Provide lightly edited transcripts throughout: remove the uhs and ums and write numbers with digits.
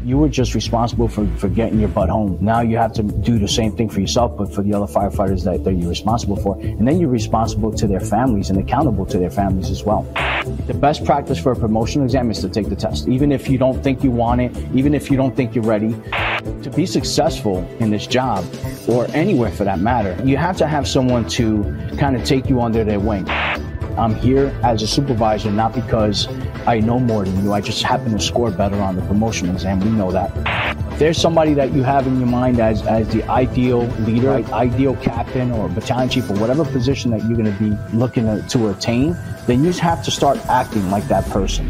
You were just responsible for getting your butt home. Now you have to do the same thing for yourself, but for the other firefighters that you're responsible for. And then you're responsible to their families and accountable to their families as well. The best practice for a promotional exam is to take the test. Even if you don't think you want it, even if you don't think you're ready. To be successful in this job, or anywhere for that matter, you have to have someone to kind of take you under their wing. I'm here as a supervisor, not because I know more than you. I just happen to score better on the promotional exam. We know that. If there's somebody that you have in your mind as the ideal leader, ideal captain or battalion chief or whatever position that you're going to be looking to attain, then you just have to start acting like that person.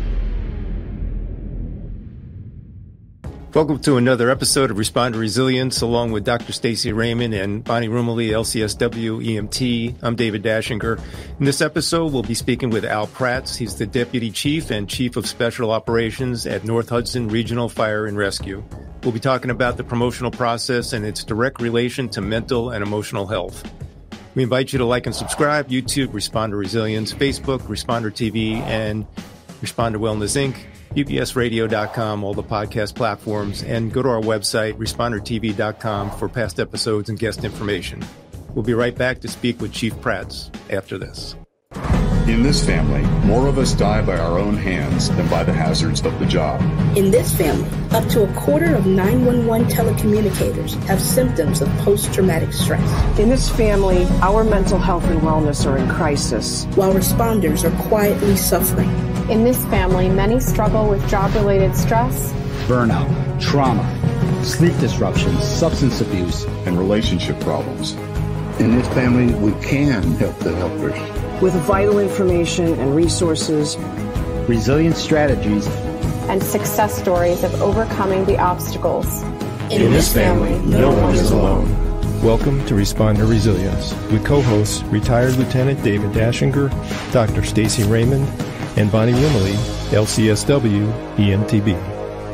Welcome to another episode of Respond to Resilience, along with Dr. Stacey Raymond and Bonnie Rumely, LCSW EMT. I'm David Dashinger. In this episode, we'll be speaking with Al Prats. He's the Deputy Chief and Chief of Special Operations at North Hudson Regional Fire and Rescue. We'll be talking about the promotional process and its direct relation to mental and emotional health. We invite you to like and subscribe, YouTube, Respond to Resilience, Facebook, Responder TV, and Responder Wellness Inc., UPSradio.com, all the podcast platforms, and go to our website, ResponderTV.com, for past episodes and guest information. We'll be right back to speak with Chief Prats after this. In this family, more of us die by our own hands than by the hazards of the job. In this family, up to a quarter of 911 telecommunicators have symptoms of post-traumatic stress. In this family, our mental health and wellness are in crisis, while responders are quietly suffering. In this family, many struggle with job-related stress, burnout, trauma, sleep disruptions, substance abuse, and relationship problems. In this family, we can help the helpers. With vital information and resources, resilient strategies, and success stories of overcoming the obstacles. In this family, no one is alone. Welcome to Respond to Resilience with co-hosts retired Lieutenant David Dashinger, Dr. Stacey Raymond, and Bonnie Rumely, LCSW EMTB.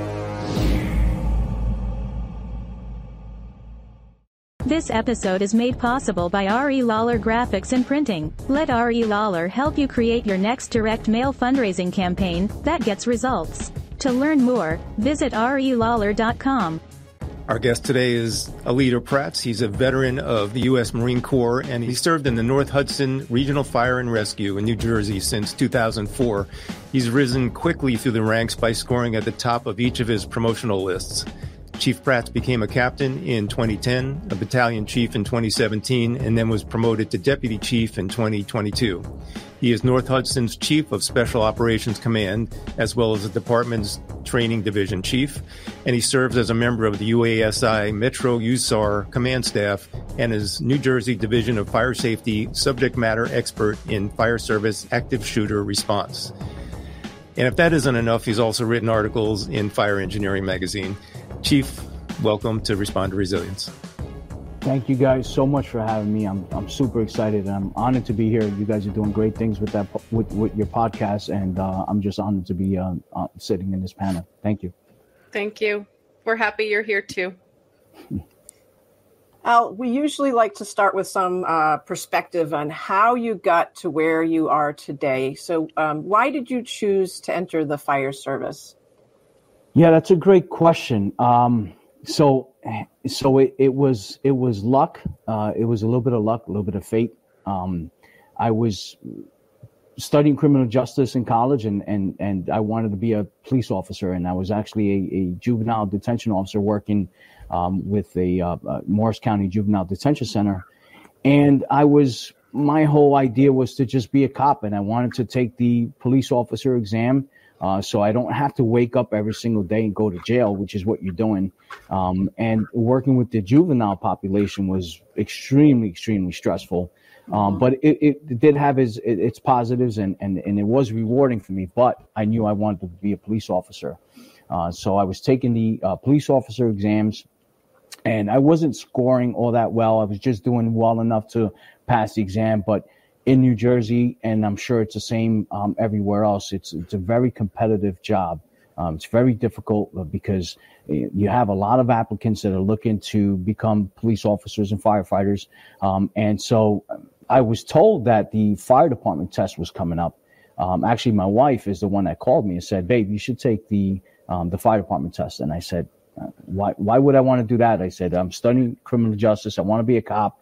This episode is made possible by R.E. Lawler Graphics and Printing. Let R.E. Lawler help you create your next direct mail fundraising campaign that gets results. To learn more, visit relawler.com. Our guest today is Alida Prats. He's a veteran of the U.S. Marine Corps, and he served in the North Hudson Regional Fire and Rescue in New Jersey since 2004. He's risen quickly through the ranks by scoring at the top of each of his promotional lists. Chief Prats became a captain in 2010, a battalion chief in 2017, and then was promoted to deputy chief in 2022. He is North Hudson's Chief of Special Operations Command, as well as the department's Training Division Chief, and he serves as a member of the UASI Metro USAR Command Staff and is New Jersey Division of Fire Safety Subject Matter Expert in Fire Service Active Shooter Response. And if that isn't enough, he's also written articles in Fire Engineering Magazine. Chief, welcome to Respond to Resilience. Thank you guys so much for having me. I'm super excited. I'm honored to be here. You guys are doing great things with that with your podcast, and I'm just honored to be sitting in this panel. Thank you. Thank you. We're happy you're here too. Al, we usually like to start with some perspective on how you got to where you are today. So why did you choose to enter the fire service? Yeah, that's a great question. So it was luck. It was a little bit of luck, a little bit of fate. I was studying criminal justice in college, and I wanted to be a police officer, and I was actually a juvenile detention officer working with the Morris County Juvenile Detention Center. And my whole idea was to just be a cop, and I wanted to take the police officer exam. So I don't have to wake up every single day and go to jail, which is what you're doing. And working with the juvenile population was extremely, extremely stressful. But it did have its positives, and it was rewarding for me. But I knew I wanted to be a police officer. So I was taking the police officer exams, and I wasn't scoring all that well. I was just doing well enough to pass the exam. But in New Jersey, and I'm sure it's the same everywhere else, it's a very competitive job. It's very difficult because you have a lot of applicants that are looking to become police officers and firefighters. And so I was told that the fire department test was coming up. Actually, my wife is the one that called me and said, "Babe, you should take the the fire department test. And I said, why would I want to do that? I said, I'm studying criminal justice. I want to be a cop.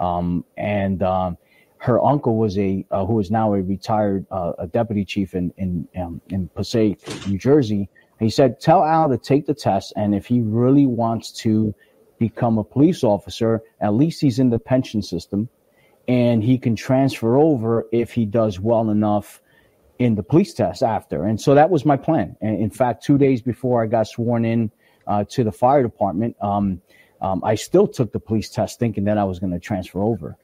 Her uncle was who is now a retired a deputy chief in Passaic, New Jersey. He said, tell Al to take the test, and if he really wants to become a police officer, at least he's in the pension system, and he can transfer over if he does well enough in the police test after. And so that was my plan. And in fact, 2 days before I got sworn in to the fire department, I still took the police test thinking that I was going to transfer over.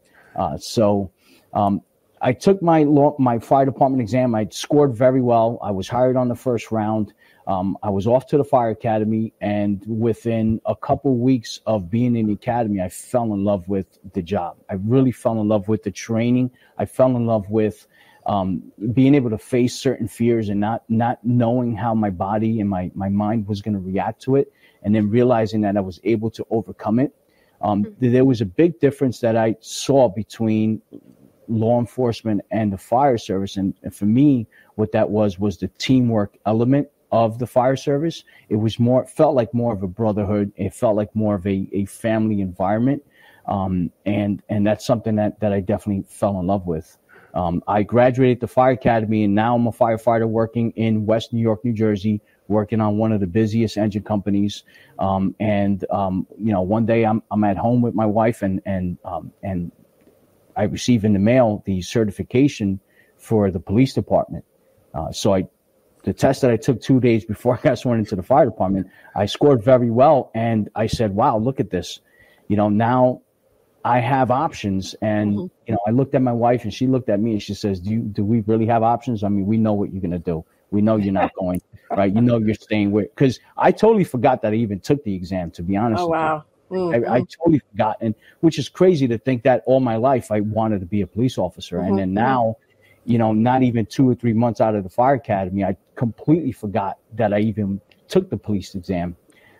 I took my fire department exam. I scored very well. I was hired on the first round. I was off to the fire academy, and within a couple weeks of being in the academy, I fell in love with the job. I really fell in love with the training. I fell in love with being able to face certain fears and not knowing how my body and my mind was going to react to it, and then realizing that I was able to overcome it. There was a big difference that I saw between law enforcement and the fire service. And for me, what that was the teamwork element of the fire service. It felt like more of a brotherhood. It felt like more of a family environment. And that's something that I definitely fell in love with. I graduated the fire academy, and now I'm a firefighter working in West New York, New Jersey, working on one of the busiest engine companies. One day I'm at home with my wife, and I receive in the mail the certification for the police department. The test that I took 2 days before I got sworn into the fire department, I scored very well. And I said, wow, look at this. Now I have options. And, I looked at my wife, and she looked at me, and she says, do we really have options? I mean, we know what you're going to do. We know you're not going, right? You know you're staying with, because I totally forgot that I even took the exam, to be honest. Oh, wow. I totally forgot, and which is crazy to think that all my life I wanted to be a police officer. And then now, not even 2 or 3 months out of the fire academy, I completely forgot that I even took the police exam.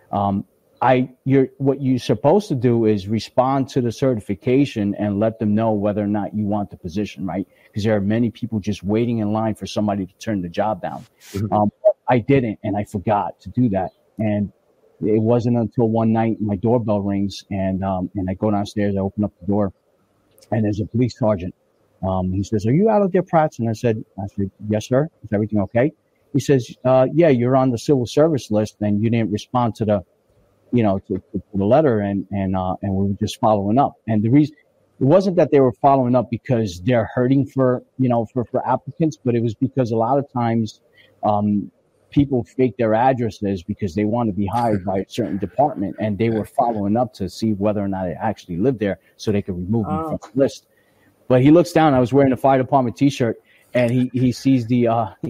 What you're supposed to do is respond to the certification and let them know whether or not you want the position, right? Because there are many people just waiting in line for somebody to turn the job down. I didn't, and I forgot to do that. And it wasn't until one night my doorbell rings, and I go downstairs, I open up the door, and there's a police sergeant. He says, "Are you out there, Prats?" And I said, "Yes, sir. Is everything okay?" He says, "Yeah, you're on the civil service list, and you didn't respond to the, to the letter, and we were just following up." And the reason it wasn't that they were following up because they're hurting for applicants, but it was because a lot of times, people fake their addresses because they want to be hired by a certain department, and they were following up to see whether or not they actually lived there so they could remove me from the list. But he looks down. I was wearing a fire department T-shirt, and he sees the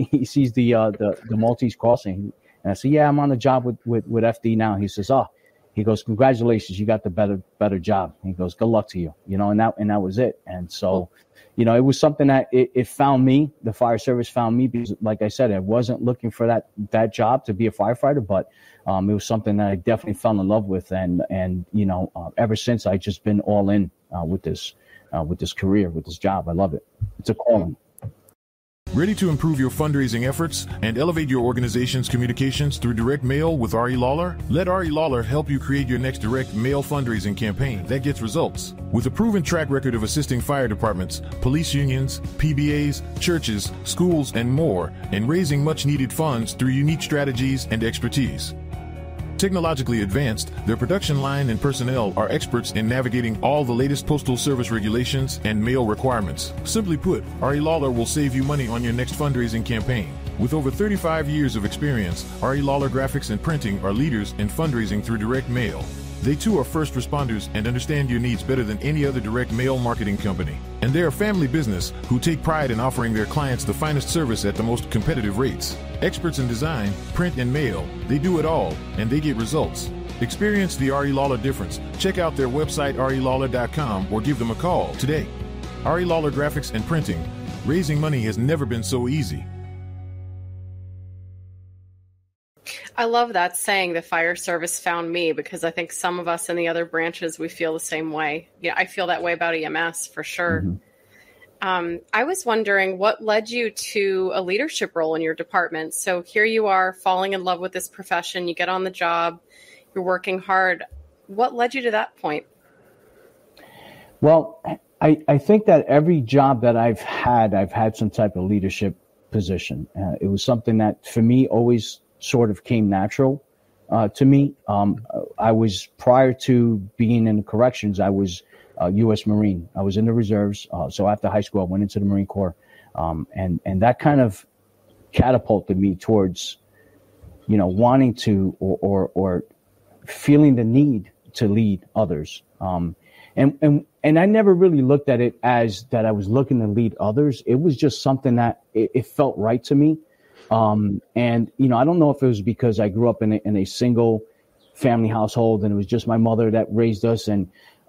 Maltese crossing, and I said, "Yeah, I'm on the job with FD now." He says, he goes, "Congratulations, you got the better job." He goes, "Good luck to you," and that was it. And so, it was something that it found me. The fire service found me because, like I said, I wasn't looking for that job to be a firefighter, but it was something that I definitely fell in love with, and ever since I just been all in with this career, with this job. I love it. It's a calling. Ready to improve your fundraising efforts and elevate your organization's communications through direct mail with R.E. Lawler? Let R.E. Lawler help you create your next direct mail fundraising campaign that gets results. With a proven track record of assisting fire departments, police unions, PBAs, churches, schools, and more in raising much-needed funds through unique strategies and expertise. Technologically advanced, their production line and personnel are experts in navigating all the latest postal service regulations and mail requirements. Simply put, R.E. Lawler will save you money on your next fundraising campaign. With over 35 years of experience, R.E. Lawler Graphics and Printing are leaders in fundraising through direct mail. They too are first responders and understand your needs better than any other direct mail marketing company. And they're a family business who take pride in offering their clients the finest service at the most competitive rates. Experts in design, print, and mail, they do it all, and they get results. Experience the R.E. Lawler difference. Check out their website, relawler.com, or give them a call today. R.E. Lawler Graphics and Printing. Raising money has never been so easy. I love that saying, the fire service found me, because I think some of us in the other branches, we feel the same way. Yeah, I feel that way about EMS for sure. I was wondering what led you to a leadership role in your department. So here you are falling in love with this profession. You get on the job. You're working hard. What led you to that point? Well, I think that every job that I've had some type of leadership position. It was something that for me always sort of came natural to me. I was, prior to being in the corrections, I was a U.S. Marine. I was in the reserves. So after high school, I went into the Marine Corps. And that kind of catapulted me towards, wanting to or feeling the need to lead others. And I never really looked at it as that I was looking to lead others. It was just something that it felt right to me. And, I don't know if it was because I grew up in a single family household and it was just my mother that raised us. And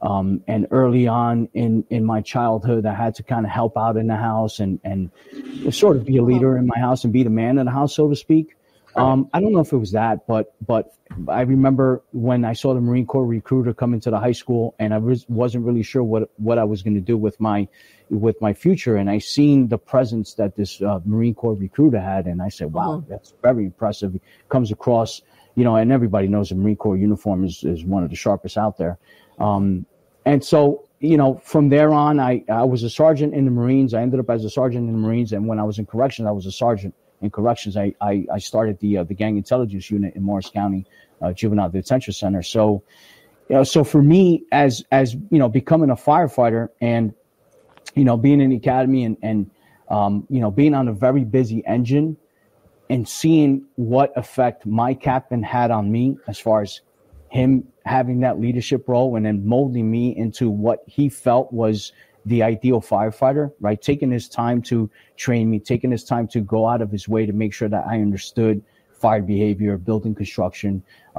early on in my childhood, I had to kind of help out in the house and sort of be a leader in my house and be the man of the house, so to speak. I don't know if it was that, but I remember when I saw the Marine Corps recruiter come into the high school, and I wasn't really sure what I was going to do with my future. And I seen the presence that this Marine Corps recruiter had, and I said, wow, that's very impressive. He comes across, and everybody knows the Marine Corps uniform is one of the sharpest out there. And so, from there on, I was a sergeant in the Marines. I ended up as a sergeant in the Marines. And when I was in corrections, I was a sergeant in corrections. I started the gang intelligence unit in Morris County Juvenile Detention Center. So, so for me, as becoming a firefighter and, being in the academy and being on a very busy engine and seeing what effect my captain had on me as far as him having that leadership role and then molding me into what he felt was the ideal firefighter, right? Taking his time to train me, taking his time to go out of his way to make sure that I understood fire behavior, building construction.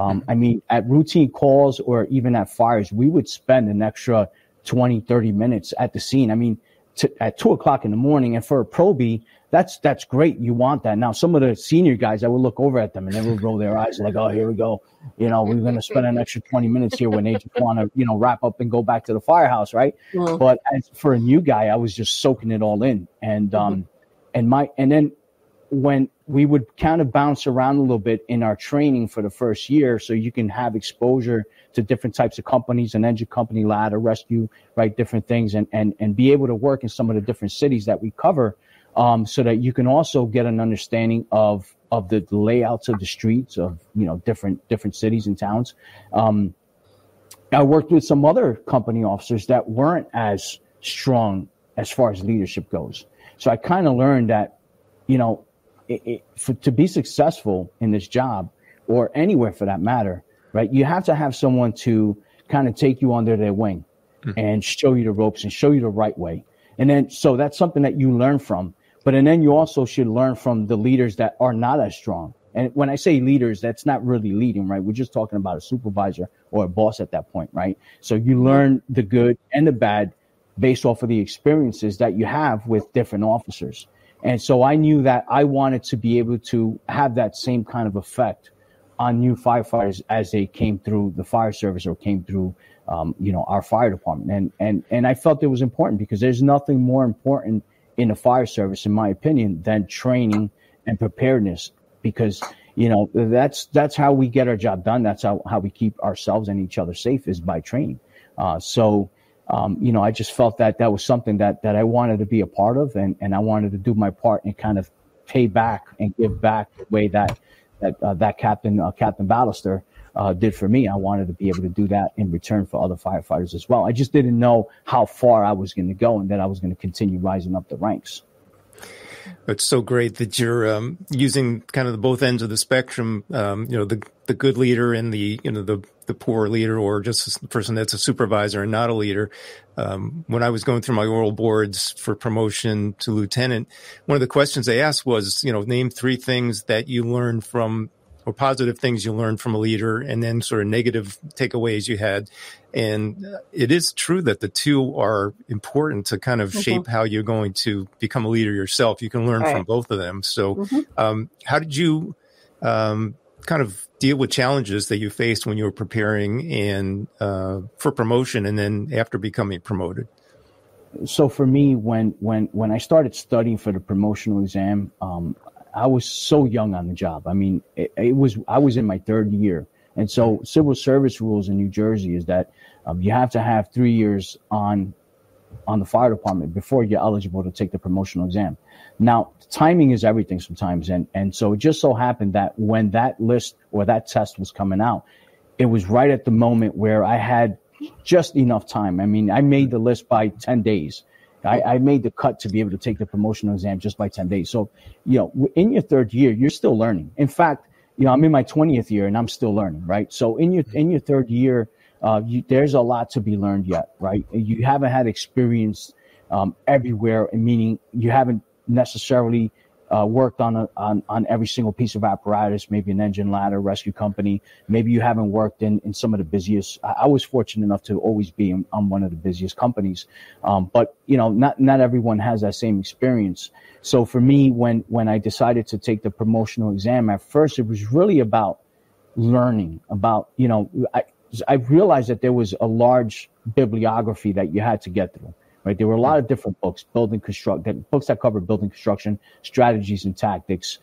At routine calls or even at fires, we would spend an extra 20, 30 minutes at the scene. At 2:00 in the morning. And for a probie, that's great. You want that. Now, some of the senior guys, I would look over at them and they would roll their eyes like, oh, here we go. We're going to spend an extra 20 minutes here when they just want to, wrap up and go back to the firehouse. Right. Mm-hmm. But as for a new guy, I was just soaking it all in. And, and then when we would kind of bounce around a little bit in our training for the first year, so you can have exposure to different types of companies, an engine company, ladder, rescue, right, different things, and be able to work in some of the different cities that we cover, so that you can also get an understanding of the layouts of the streets of, different cities and towns. I worked with some other company officers that weren't as strong as far as leadership goes. So I kind of learned that, to be successful in this job or anywhere for that matter, right, you have to have someone to kind of take you under their wing and show you the ropes and show you the right way. And then, so that's something that you learn from. And then you also should learn from the leaders that are not as strong. And when I say leaders, that's not really leading, right? We're just talking about a supervisor or a boss at that point, right? So you learn the good and the bad based off of the experiences that you have with different officers. And so I knew that I wanted to be able to have that same kind of effect on new firefighters as they came through the fire service or came through, our fire department. And I felt it was important because there's nothing more important in the fire service, in my opinion, than training and preparedness, because, that's how we get our job done. That's how we keep ourselves and each other safe, is by training. I just felt that was something that I wanted to be a part of, and I wanted to do my part and kind of pay back and give back the way that Captain Ballister did for me. I wanted to be able to do that in return for other firefighters as well. I just didn't know how far I was going to go and that I was going to continue rising up the ranks. It's so great that you're using kind of the both ends of the spectrum, the good leader and the poor leader, or just a person that's a supervisor and not a leader. When I was going through my oral boards for promotion to lieutenant, one of the questions they asked was, name 3 things that you learned from, or positive things you learned from a leader, and then sort of negative takeaways you had. And it is true that the two are important to kind of shape how you're going to become a leader yourself. You can learn from both of them. So how did you kind of deal with challenges that you faced when you were preparing and for promotion and then after becoming promoted? so for me, when I started studying for the promotional exam, I was so young on the job. I mean, I was in my third year. And so civil service rules in New Jersey is that you have to have 3 years on the fire department before you're eligible to take the promotional exam. Now, timing is everything sometimes. And so it just so happened that when that list or that test was coming out, it was right at the moment where I had just enough time. I mean, I made the list by 10 days. I made the cut to be able to take the promotional exam just by 10 days. So, in your third year, you're still learning. In fact, I'm in my 20th year and I'm still learning, right? So in your third year, there's a lot to be learned yet, right? You haven't had experience everywhere, meaning you haven't necessarily worked on every single piece of apparatus, maybe an engine, ladder, rescue company. Maybe you haven't worked in some of the busiest. I was fortunate enough to always be on one of the busiest companies. But not everyone has that same experience. So for me, when I decided to take the promotional exam, at first it was really about learning about, I realized that there was a large bibliography that you had to get through. Right, there were a lot of different books, books that covered building construction strategies and tactics,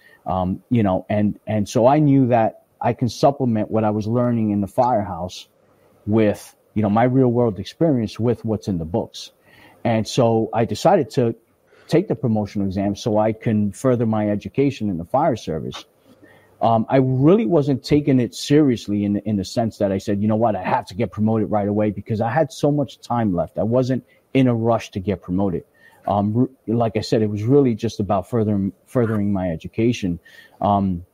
and so I knew that I can supplement what I was learning in the firehouse with, my real world experience with what's in the books. And so I decided to take the promotional exam so I can further my education in the fire service. I really wasn't taking it seriously in the sense that I said, you know what, I have to get promoted right away because I had so much time left. I wasn't in a rush to get promoted. Like I said, it was really just about furthering my education. And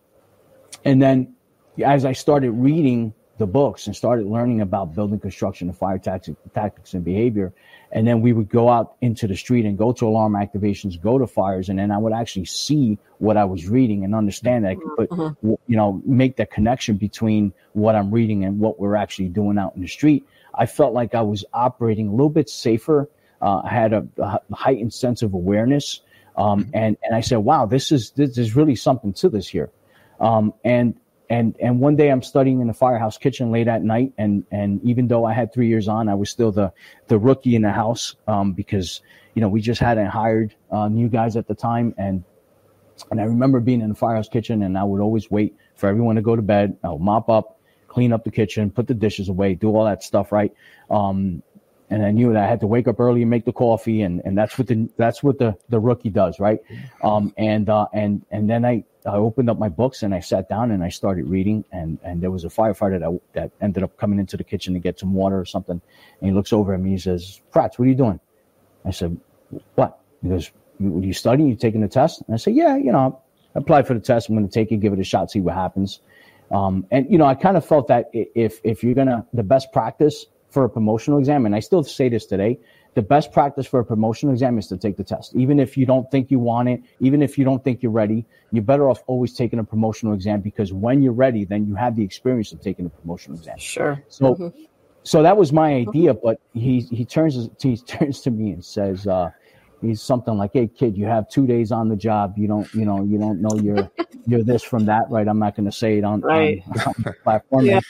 then as I started reading the books and started learning about building construction and fire tactics and behavior, and then we would go out into the street and go to alarm activations, go to fires, and then I would actually see what I was reading and understand that I could make that connection between what I'm reading and what we're actually doing out in the street. I felt like I was operating a little bit safer. I had a heightened sense of awareness. And I said, wow, there's really something to this here. And one day I'm studying in the firehouse kitchen late at night. And even though I had 3 years on, I was still the rookie in the house, because, we just hadn't hired, new guys at the time. And I remember being in the firehouse kitchen and I would always wait for everyone to go to bed. I would mop up, clean up the kitchen, put the dishes away, do all that stuff, right? And I knew that I had to wake up early and make the coffee, and that's what the rookie does, right? And then I opened up my books and I sat down and I started reading, and there was a firefighter that ended up coming into the kitchen to get some water or something, and he looks over at me, he says, "Prats, what are you doing?" I said, "What?" He goes, "You studying? You taking the test?" And I said, "Yeah, I applied for the test. I'm going to take it, give it a shot, see what happens." And I kind of felt that if you're the best practice for a promotional exam, and I still say this today, the best practice for a promotional exam is to take the test. Even if you don't think you want it, even if you don't think you're ready, you're better off always taking a promotional exam, because when you're ready, then you have the experience of taking a promotional exam. Sure. So, so that was my idea, but he turns to me and says, he's something like, "Hey kid, you have 2 days on the job. You don't know you're this from that, right?" I'm not going to say it on the platform. Yeah.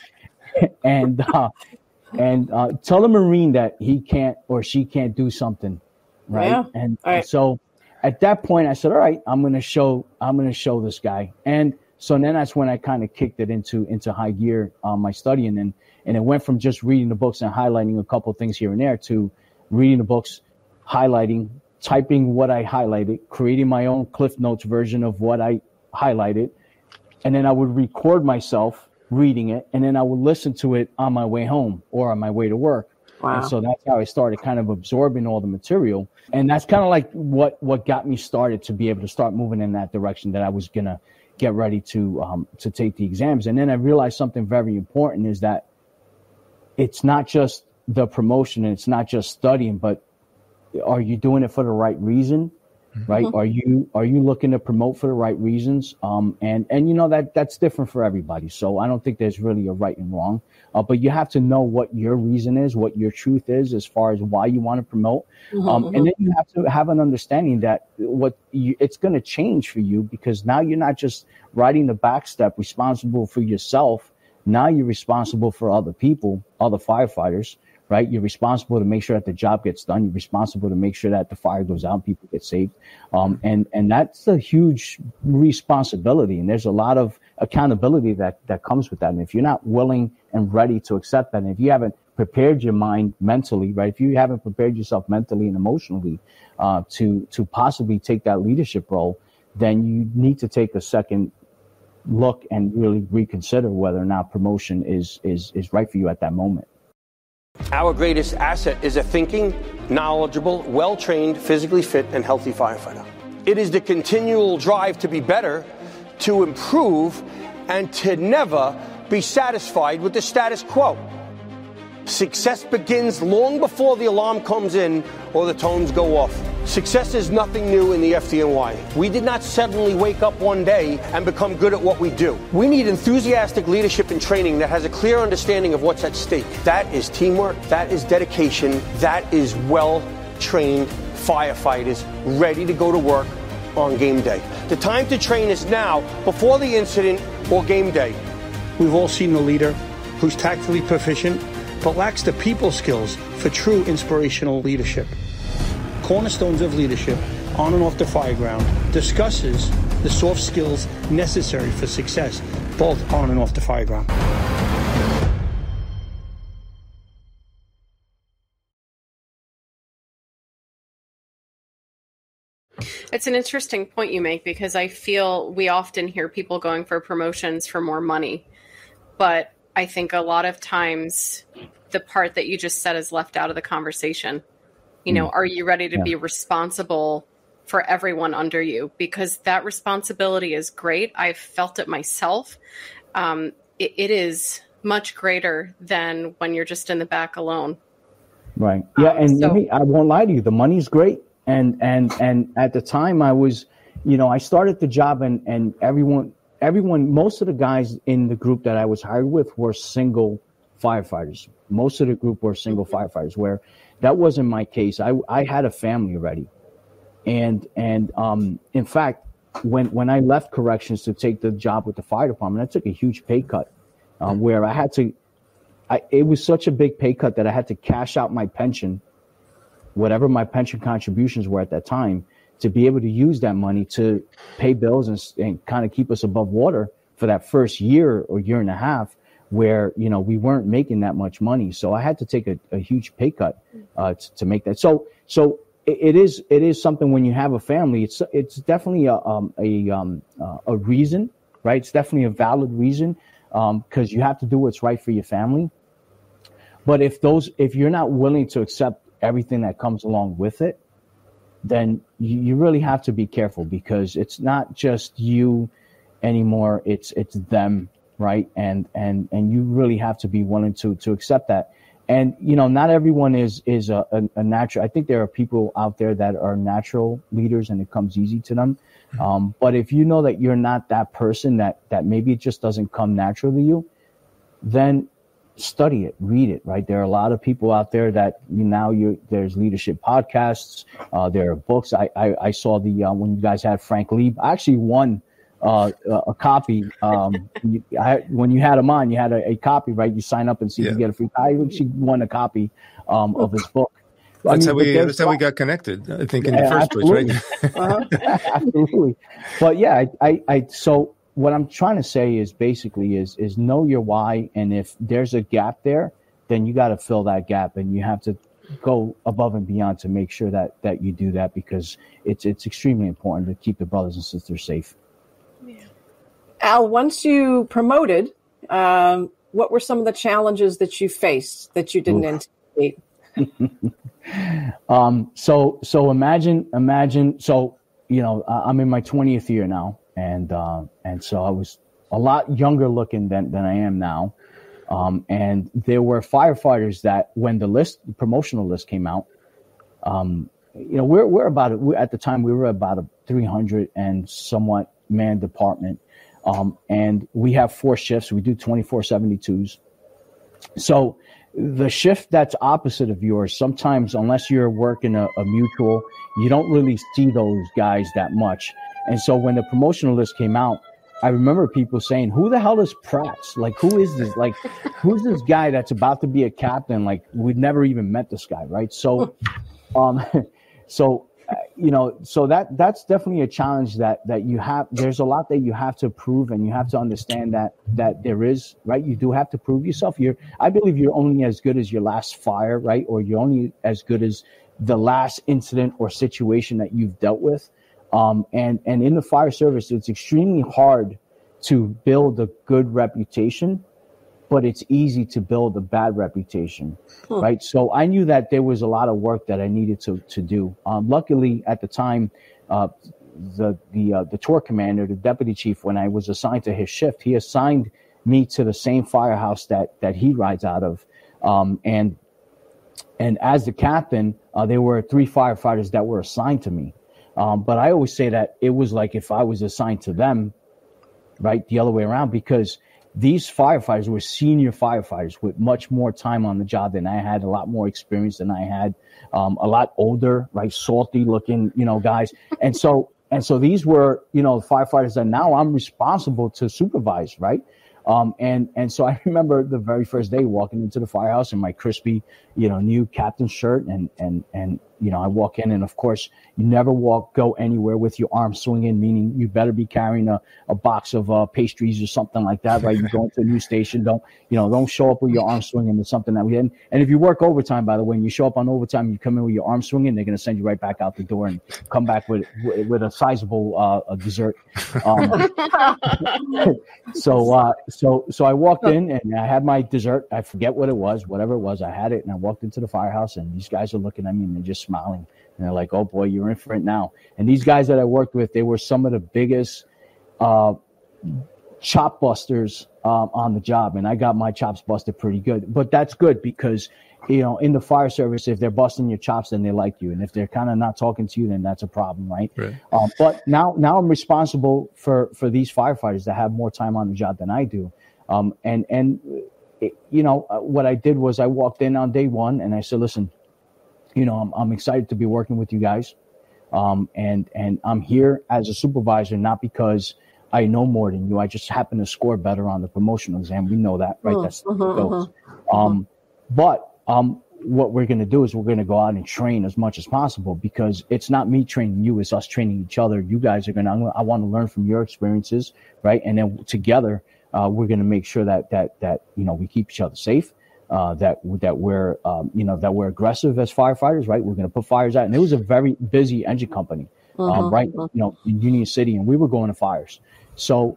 And tell the Marine that he can't or she can't do something, right? Yeah. And so at that point, I said, "All right, I'm going to show this guy." And so then that's when I kind of kicked it into high gear on my studying, and it went from just reading the books and highlighting a couple of things here and there to reading the books, highlighting, typing what I highlighted, creating my own Cliff Notes version of what I highlighted, and then I would record myself reading it, and then I would listen to it on my way home or on my way to work. Wow. And so that's how I started kind of absorbing all the material. And that's kind of like what got me started to be able to start moving in that direction, that I was going to get ready to take the exams. And then I realized something very important is that it's not just the promotion and it's not just studying, but are you doing it for the right reason? Right? Mm-hmm. Are you looking to promote for the right reasons? And that's different for everybody. So I don't think there's really a right and wrong. But you have to know what your reason is, what your truth is, as far as why you want to promote. And then you have to have an understanding that it's going to change for you, because now you're not just riding the back step responsible for yourself. Now you're responsible for other people, other firefighters, right? You're responsible to make sure that the job gets done. You're responsible to make sure that the fire goes out, people get saved. And that's a huge responsibility. And there's a lot of accountability that comes with that. And if you're not willing and ready to accept that, and if you haven't prepared your mind mentally, right? If you haven't prepared yourself mentally and emotionally to possibly take that leadership role, then you need to take a second look and really reconsider whether or not promotion is right for you at that moment. Our greatest asset is a thinking, knowledgeable, well-trained, physically fit, and healthy firefighter. It is the continual drive to be better, to improve, and to never be satisfied with the status quo. Success begins long before the alarm comes in or the tones go off. Success is nothing new in the FDNY. We did not suddenly wake up one day and become good at what we do. We need enthusiastic leadership and training that has a clear understanding of what's at stake. That is teamwork, that is dedication, that is well-trained firefighters ready to go to work on game day. The time to train is now, before the incident or game day. We've all seen a leader who's tactically proficient but lacks the people skills for true inspirational leadership. Cornerstones of Leadership, on and off the fireground, discusses the soft skills necessary for success, both on and off the fireground. It's an interesting point you make, because I feel we often hear people going for promotions for more money. But I think a lot of times the part that you just said is left out of the conversation. You know, are you ready to be responsible for everyone under you? Because that responsibility is great. I've felt it myself. It is much greater than when you're just in the back alone. Right. Yeah. And I won't lie to you. The money's great. And at the time I was, I started the job and everyone, most of the guys in the group that I was hired with were single firefighters. Most of the group were single firefighters, where that wasn't my case. I had a family already. And in fact, when I left corrections to take the job with the fire department, I took a huge pay cut, where I had to, it was such a big pay cut that I had to cash out my pension, whatever my pension contributions were at that time, to be able to use that money to pay bills and kind of keep us above water for that first year or year and a half, where, we weren't making that much money. So I had to take a huge pay cut to make that. So it is something when you have a family, it's definitely a reason, right? It's definitely a valid reason, because you have to do what's right for your family. But if you're not willing to accept everything that comes along with it, then you really have to be careful, because it's not just you anymore. It's them. Right. And you really have to be willing to accept that. And, not everyone is a natural. I think there are people out there that are natural leaders and it comes easy to them. But if you know that you're not that person, that maybe it just doesn't come natural to you, then study it, read it. Right. There are a lot of people out there that there's leadership podcasts. There are books. I saw when you guys had Frank Lieb, I actually won a copy. When you had him on, you had a copy, right? You sign up and see if you get a free. I actually won a copy of his book. That's how we got connected, I think, in the first place, right? Absolutely. But yeah, so what I'm trying to say is basically is know your why, and if there's a gap there, then you got to fill that gap, and you have to go above and beyond to make sure that you do that, because it's extremely important to keep the brothers and sisters safe. Al, once you promoted, what were some of the challenges that you faced that you didn't anticipate? So imagine. So I'm in my 20th year now, and so I was a lot younger looking than I am now, and there were firefighters that when the promotional list came out, we're about at the time we were about a 300 and somewhat man department. And we have 4 shifts. We do 24/72s. So the shift that's opposite of yours, sometimes unless you're working a mutual, you don't really see those guys that much. And so when the promotional list came out, I remember people saying, "Who the hell is Prats? Like, who is this? Like, who's this guy that's about to be a captain? Like, we'd never even met this guy, right?" So, so that's definitely a challenge that you have. There's a lot that you have to prove, and you have to understand that there is, right? You do have to prove yourself. I believe you're only as good as your last fire, right? Or you're only as good as the last incident or situation that you've dealt with. And in the fire service, it's extremely hard to build a good reputation, but it's easy to build a bad reputation, right? So I knew that there was a lot of work that I needed to do. Luckily, at the time, the tour commander, the deputy chief, when I was assigned to his shift, he assigned me to the same firehouse that he rides out of. And as the captain, there were 3 firefighters that were assigned to me. But I always say that it was like if I was assigned to them, right, the other way around, because these firefighters were senior firefighters with much more time on the job than I had, a lot more experience than I had, a lot older, right, salty looking, guys. And so these were, firefighters that now I'm responsible to supervise, right? And so I remember the very first day walking into the firehouse in my crispy, new captain shirt, and I walk in, and of course you never go anywhere with your arm swinging, meaning you better be carrying a box of pastries or something like that, right? You go into a new station, don't show up with your arm swinging or something that we didn't. And if you work overtime, by the way, and you show up on overtime, you come in with your arm swinging, they're going to send you right back out the door and come back with a sizable dessert. So I walked in and I had my dessert. I forget what it was, whatever it was. I had it, and I walked into the firehouse, and these guys are looking at me and they're just smiling. And they're like, "Oh boy, you're in for it now." And these guys that I worked with, they were some of the biggest chop busters on the job. And I got my chops busted pretty good. But that's good because, in the fire service, if they're busting your chops, then they like you. And if they're kind of not talking to you, then that's a problem, right? But now I'm responsible for these firefighters that have more time on the job than I do. What I did was I walked in on day one and I said, "Listen, I'm excited to be working with you guys. And I'm here as a supervisor, not because I know more than you. I just happen to score better on the promotional exam. We know that, right? That's the goals. But what we're going to do is we're going to go out and train as much as possible, because it's not me training you, it's us training each other. You guys are I want to learn from your experiences, right? And then together, we're going to make sure that we keep each other safe. That we're aggressive as firefighters, right? We're going to put fires out." And it was a very busy engine company, right? In Union City, and we were going to fires. So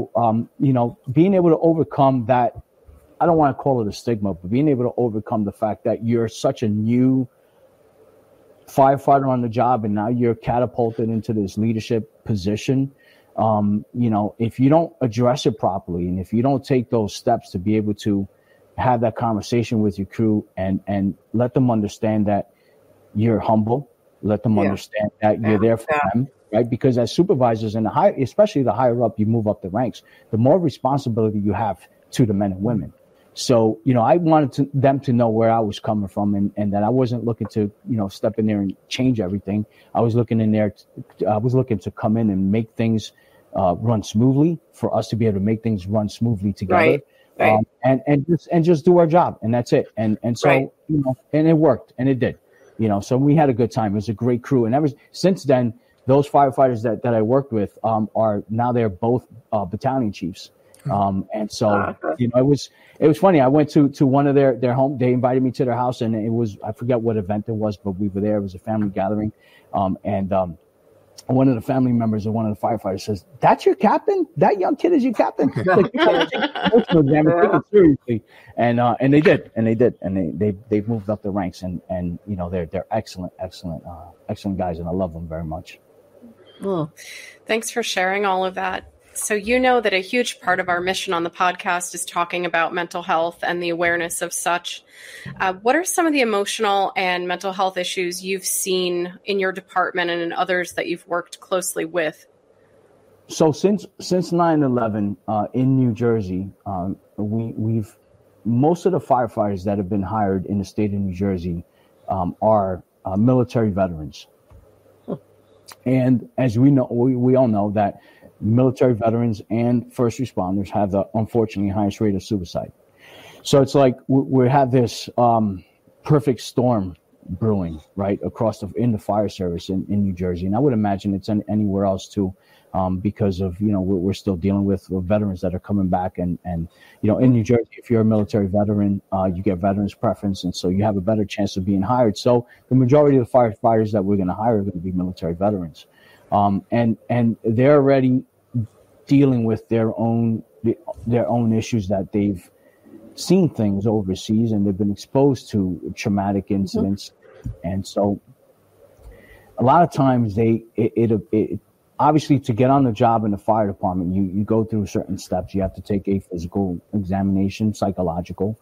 being able to overcome that, I don't want to call it a stigma, but being able to overcome the fact that you're such a new firefighter on the job, and now you're catapulted into this leadership position. If you don't address it properly, and if you don't take those steps to be able to have that conversation with your crew and let them understand that you're humble, let them understand that you're there for them, right? Because as supervisors, and especially the higher up you move up the ranks, the more responsibility you have to the men and women. So, I wanted them to know where I was coming from, and that I wasn't looking to, step in there and change everything. I was looking to come in and make things run smoothly, for us to be able to make things run smoothly together. Right. And just do our job, and that's it. And so, and it worked, and it did, so we had a good time. It was a great crew. And since then, those firefighters that I worked with, they're both battalion chiefs. And so, it was funny. I went to one of their home. They invited me to their house, and it was, I forget what event it was, but we were there. It was a family gathering. One of the family members of one of the firefighters says, "That's your captain? That young kid is your captain?" Like, take it seriously. And they did, and they've moved up the ranks, and they're excellent guys, and I love them very much. Thanks for sharing all of that. So that a huge part of our mission on the podcast is talking about mental health and the awareness of such. What are some of the emotional and mental health issues you've seen in your department and in others that you've worked closely with? So since 9/11 in New Jersey, we've most of the firefighters that have been hired in the state of New Jersey are military veterans. And as we know, we all know that military veterans and first responders have the unfortunately highest rate of suicide. So it's like we have this perfect storm brewing right across in the fire service in New Jersey, and I would imagine it's anywhere else too, because of we're still dealing with veterans that are coming back, and in New Jersey, if you're a military veteran, you get veterans preference, and so you have a better chance of being hired. So the majority of the firefighters that we're going to hire are going to be military veterans, and they're already dealing with their own issues that they've seen things overseas, and they've been exposed to traumatic incidents. And so a lot of times it obviously, to get on the job in the fire department, you go through certain steps. You have to take a physical examination, psychological.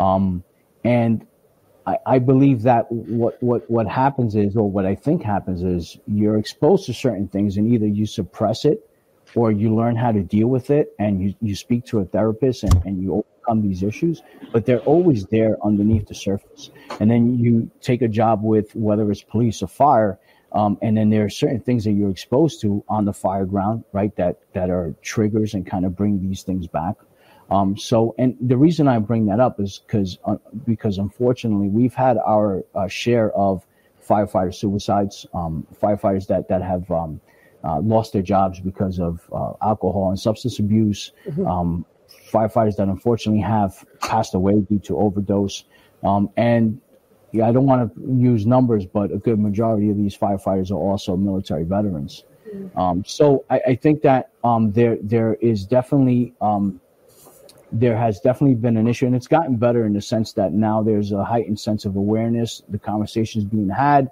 And I believe that what happens is, or what I think happens is, you're exposed to certain things, and either you suppress it or you learn how to deal with it, and you speak to a therapist and you overcome these issues, but they're always there underneath the surface. And then you take a job with, whether it's police or fire, and then there are certain things that you're exposed to on the fire ground, right, that are triggers and kind of bring these things back. So, and the reason I bring that up is because unfortunately we've had our share of firefighter suicides, firefighters that have lost their jobs because of alcohol and substance abuse, firefighters that unfortunately have passed away due to overdose. And yeah, I don't want to use numbers, but a good majority of these firefighters are also military veterans. So I think that there is definitely there has definitely been an issue, and it's gotten better in the sense that now there's a heightened sense of awareness. The conversations being had.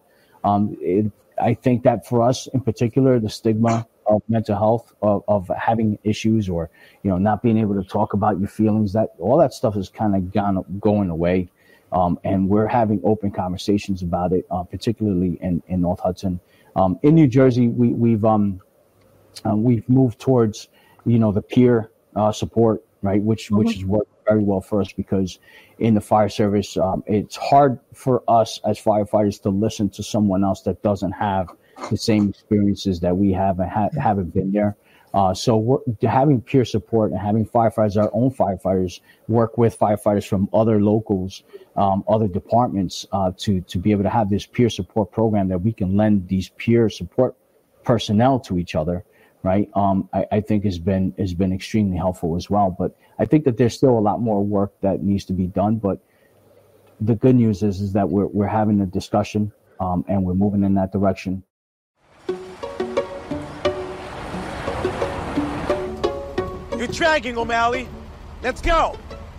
I think that for us in particular, the stigma of mental health, of having issues, or not being able to talk about your feelings, that all that stuff is kind of going away. And we're having open conversations about it, particularly in North Hudson. In New Jersey, we've moved towards, the peer support, right, which has worked very well for us, because in the fire service, it's hard for us as firefighters to listen to someone else that doesn't have the same experiences that we have and haven't been there. So we're having peer support and having firefighters, our own firefighters, work with firefighters from other locals, other departments, to be able to have this peer support program that we can lend these peer support personnel to each other, right? I think has been extremely helpful as well. But I think that there's still a lot more work that needs to be done. But the good news is that we're having a discussion, and we're moving in that direction. You're dragging, O'Malley. Let's go.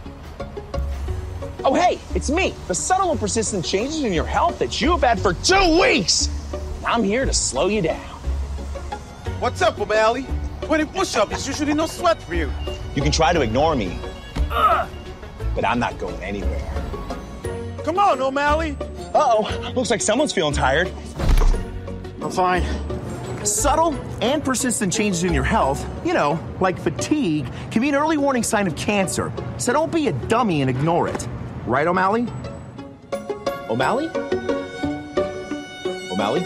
Oh, hey, it's me. The subtle and persistent changes in your health that you have had for 2 weeks. I'm here to slow you down. What's up, O'Malley? 20 push-ups is usually no sweat for you. You can try to ignore me, but I'm not going anywhere. Come on, O'Malley. Uh-oh, looks like someone's feeling tired. I'm fine. Subtle and persistent changes in your health, like fatigue, can be an early warning sign of cancer. So don't be a dummy and ignore it. Right, O'Malley? O'Malley? O'Malley?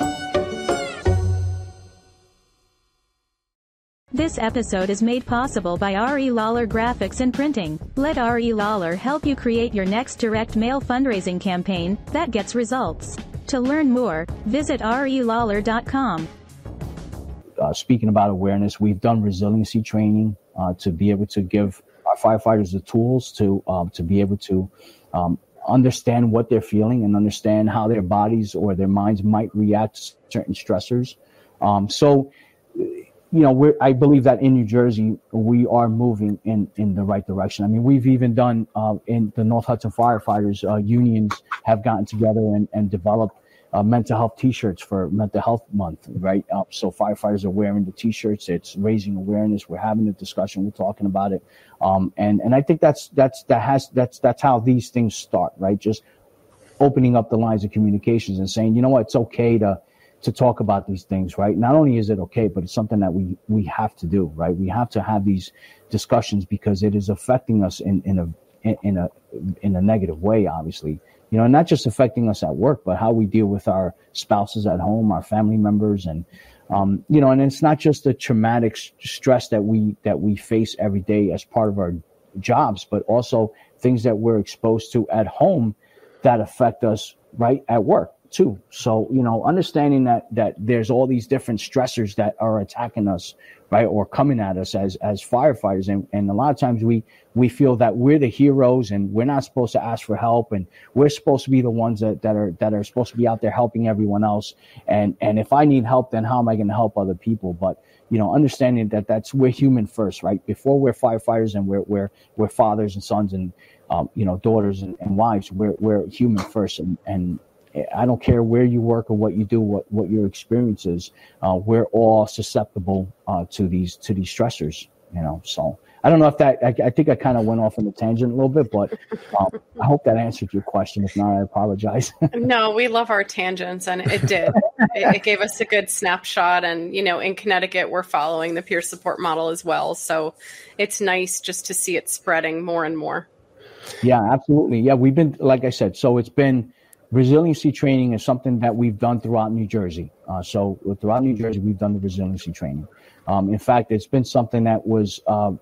This episode is made possible by R.E. Lawler Graphics and Printing. Let R.E. Lawler help you create your next direct mail fundraising campaign that gets results. To learn more, visit relawler.com. Speaking about awareness, we've done resiliency training to be able to give our firefighters the tools to be able to understand what they're feeling and understand how their bodies or their minds might react to certain stressors. I believe that in New Jersey, we are moving in the right direction. I mean, we've even done in the North Hudson firefighters unions have gotten together and developed mental health T-shirts for Mental Health Month, right? So firefighters are wearing the T-shirts. It's raising awareness. We're having a discussion. We're talking about it, and I think that's how these things start, right? Just opening up the lines of communications and saying, you know what, it's okay to talk about these things, right? Not only is it okay, but it's something that we have to do, right? We have to have these discussions because it is affecting us in a negative way, obviously. Not just affecting us at work, but how we deal with our spouses at home, our family members, and And it's not just the traumatic stress that we face every day as part of our jobs, but also things that we're exposed to at home that affect us right at work too. So, understanding that there's all these different stressors that are attacking us, right, or coming at us as firefighters. And a lot of times we feel that we're the heroes and we're not supposed to ask for help, and we're supposed to be the ones that are supposed to be out there helping everyone else. And if I need help, then how am I going to help other people? But, understanding that we're human first, right? Before we're firefighters and we're fathers and sons and, daughters and wives, we're human first. And I don't care where you work or what you do, what your experience is. We're all susceptible to these stressors, So I don't know if I think I kind of went off on a tangent a little bit, but I hope that answered your question. If not, I apologize. No, we love our tangents, and it did. It gave us a good snapshot. And, in Connecticut, we're following the peer support model as well. So it's nice just to see it spreading more and more. Yeah, absolutely. Yeah, we've been, like I said, so it's been resiliency training is something that we've done throughout New Jersey. So throughout New Jersey, we've done the resiliency training. In fact, it's been something that was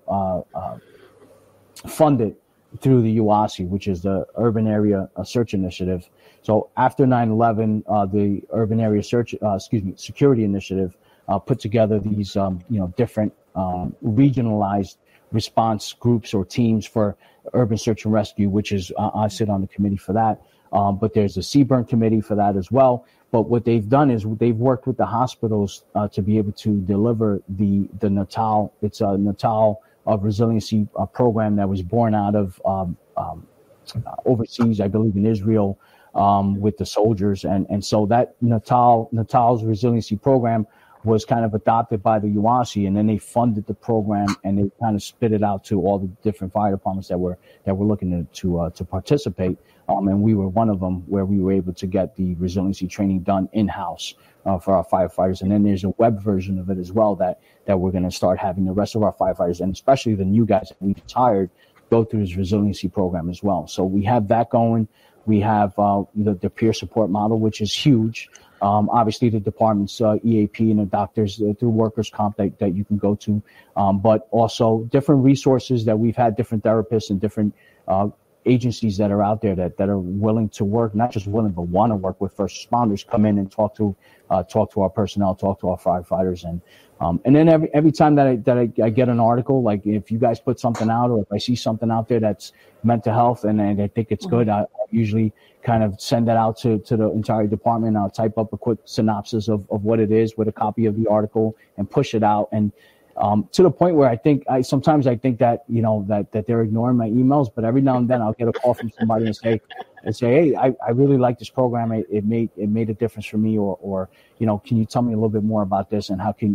funded through the UASI, which is the Urban Area Search Initiative. So after 9/11, the Urban Area Security Initiative put together these, different regionalized response groups or teams for urban search and rescue, which is I sit on the committee for that. But there's a CBRN committee for that as well. But what they've done is they've worked with the hospitals to be able to deliver the Natal. It's a Natal resiliency program that was born out of overseas, I believe in Israel, with the soldiers. And so that Natal's resiliency program was kind of adopted by the UASI, and then they funded the program and they kind of spit it out to all the different fire departments that were looking to participate. And we were one of them where we were able to get the resiliency training done in-house for our firefighters. And then there's a web version of it as well that we're going to start having the rest of our firefighters, and especially the new guys that we retired, go through this resiliency program as well. So we have that going. We have the peer support model, which is huge. Obviously, the department's EAP and the doctors through workers' comp that you can go to, but also different resources that we've had, different therapists and different agencies that are out there that are willing to work, not just willing, but want to work with first responders, come in and talk to our personnel, talk to our firefighters. And then every time that I get an article, like if you guys put something out or if I see something out there that's mental health and I think it's good, I usually kind of send that out to the entire department. I'll type up a quick synopsis of what it is with a copy of the article and push it out. And to the point where I sometimes think that, that they're ignoring my emails, but every now and then I'll get a call from somebody and say, hey, I really like this program. It made a difference for me, or can you tell me a little bit more about this, and how can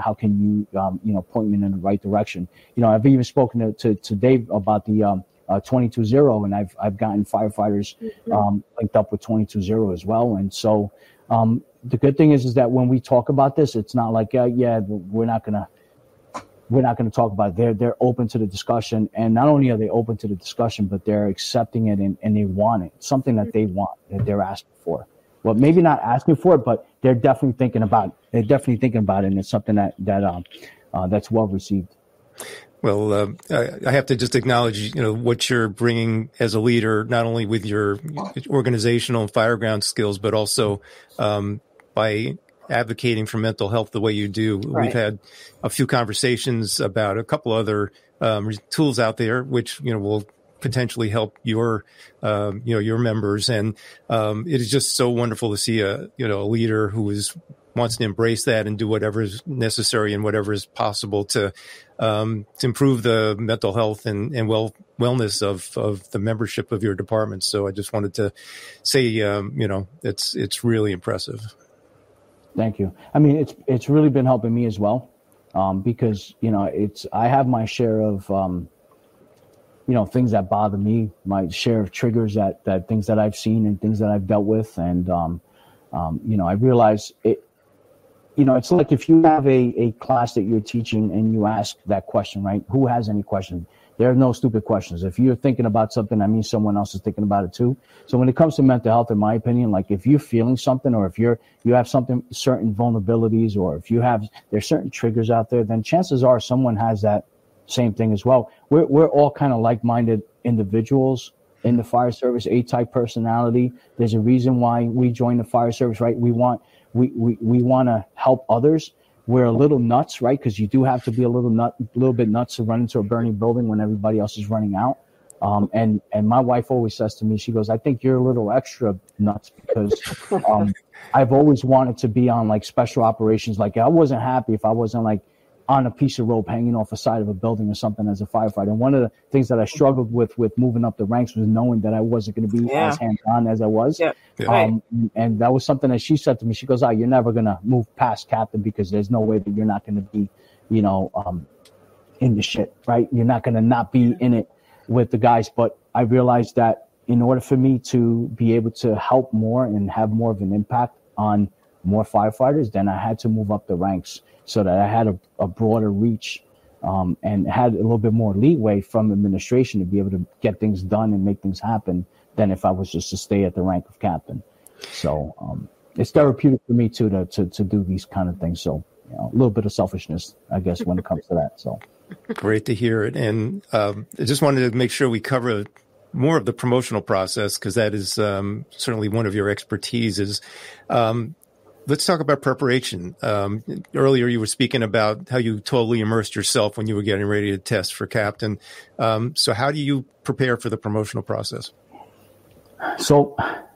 you point me in the right direction? I've even spoken to Dave about the 22-0, and I've gotten firefighters linked up with 22-0 as well. And so the good thing is that when we talk about this, it's not like we're not going to talk about it. They're open to the discussion, and not only are they open to the discussion, but they're accepting it and they want it. Something that they want, that they're asking for. Well, maybe not asking for it, but they're definitely thinking about it. They're definitely thinking about it, and it's something that's well received. Well, I have to just acknowledge, what you're bringing as a leader, not only with your organizational and fireground skills, but also by advocating for mental health the way you do. Right. We've had a few conversations about a couple other tools out there, which will potentially help your members, and it is just so wonderful to see a leader who wants to embrace that and do whatever is necessary and whatever is possible to improve the mental health and wellness of the membership of your department. So I just wanted to say, it's really impressive. Thank you. I mean, it's really been helping me as well, because I have my share of things that bother me, my share of triggers that things that I've seen and things that I've dealt with, and I realize it. It's like if you have a class that you're teaching and you ask that question, right? Who has any question? There are no stupid questions. If you're thinking about something, that means someone else is thinking about it too. So when it comes to mental health, in my opinion, like if you're feeling something, or if you have something, certain vulnerabilities, or if there's certain triggers out there, then chances are someone has that same thing as well. We're all kind of like-minded individuals in the fire service, A-type personality. There's a reason why we joined the fire service, right? We want to help others. We're a little nuts, right? Because you do have to be a little bit nuts to run into a burning building when everybody else is running out. And my wife always says to me, she goes, I think you're a little extra nuts because I've always wanted to be on like special operations. Like I wasn't happy if I wasn't like on a piece of rope hanging off the side of a building or something as a firefighter. And one of the things that I struggled with moving up the ranks was knowing that I wasn't going to be as hands-on as I was. Yeah. And that was something that she said to me. She goes, you're never going to move past captain because there's no way that you're not going to be, in the shit, right? You're not going to not be in it with the guys. But I realized that in order for me to be able to help more and have more of an impact on more firefighters, then I had to move up the ranks so that I had a broader reach and had a little bit more leeway from administration to be able to get things done and make things happen than if I was just to stay at the rank of captain. So it's therapeutic for me too to do these kind of things. So a little bit of selfishness, I guess, when it comes to that. So great to hear it. And I just wanted to make sure we cover more of the promotional process because that is certainly one of your expertises. Let's talk about preparation. Earlier, you were speaking about how you totally immersed yourself when you were getting ready to test for captain. So how do you prepare for the promotional process? So